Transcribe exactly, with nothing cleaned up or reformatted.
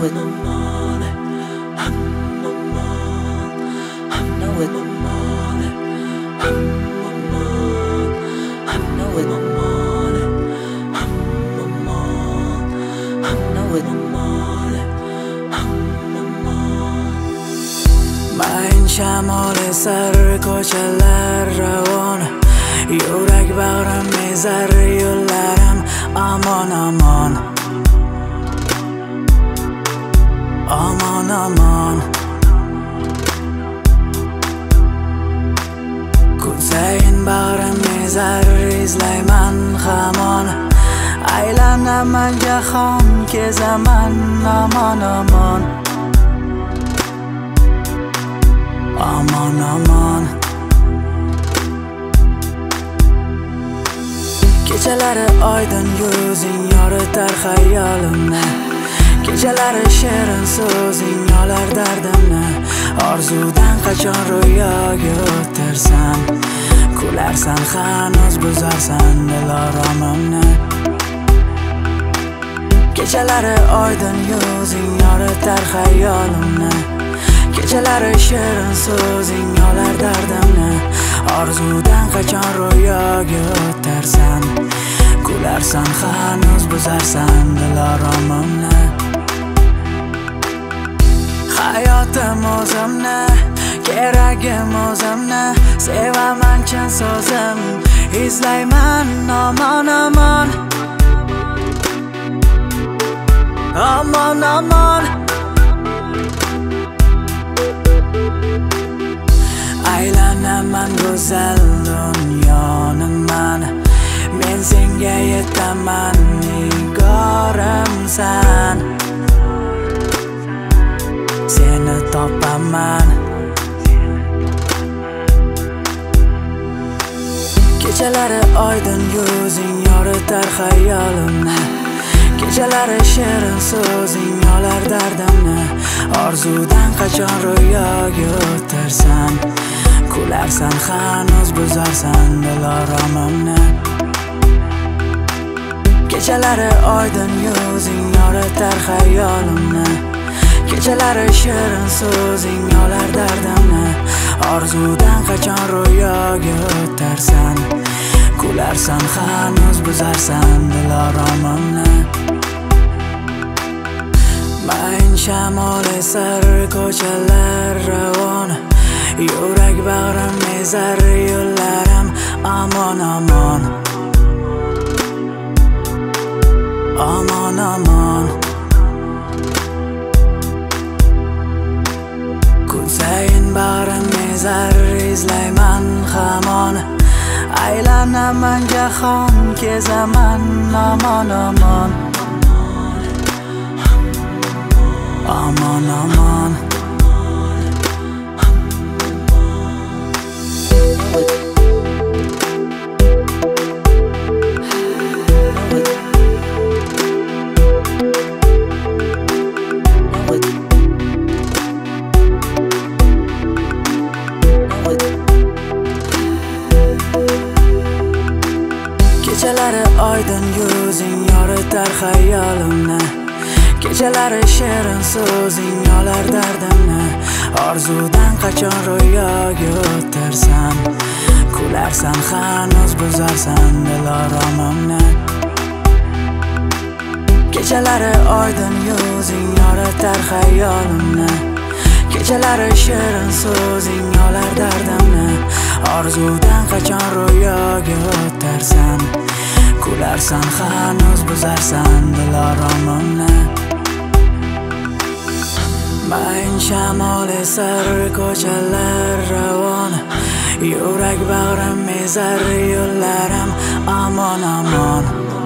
من شمال سر ko'chalar ravon, yurak bag'rim mezar yo'llarim amon amon amon amon. Kun sayin bag'rim mezar izlayman hamon, aylanaman jahon kezaman amon amon amon amon. Kechalari oydin yuzing yoritar xayolimni, kechalari shirin so'zing olar dardimni. Orzudan qachon ro'yoga o'tirsam, kularsan hanuz buzarsan diloromimni. Kechalari oydin yuzing yoritar xayolimni, kechalari shirin so'zing olar dardimni. Orzudan qachon ro'yoga o'tarsan, kularsan hanuz buzarsan diloromimni. Hayotim o'zimni, keragim o'zimni, sevaman chin so'zim, izlayman omon omon omon omon. Aylanaman go'zal dunyonim, men senga yetaman nigorimsan, seni topaman. Kechalari oydin yuzing yoritar xayolimni, kechalari shirin so'zing olar dardimni. Orzudan qachon ro'yoga o'tirsam, kularsan hanuz buzarsan diloromimni. Kechalari oydin yuzing yoritar xayolimni, kechalari shirin so'zing olar dardimni. Orzudan qachon ro'yoga o'tarsan, kularsan hanuz buzarsan diloromimni. Men shamol esar ko'chalar ravon, yurak bag'rim mezar yo'llarim amon amon amon amon. Kun sayin bag'rim mezar izlayman hamon, aylanaman jahon kezaman amon amon amon amon. Kechalari oydin yuzing yoritar xayolimni, kechalari shirin so'zing olar dardimni. Orzudan qachon ro'yoga o'tirsam, kularsan hanuz buzarsan diloromimni. Kechalari oydin yuzing yoritar xayolimni, kechalari shirin so'zing olar dardimni. Orzudan qachon ro'yoga o'tarsan, kularsan hanuz buzarsan diloromimni. Men shamol esar ko'chalar ravon, yurak bag'rim mezar yo'llarim amon amon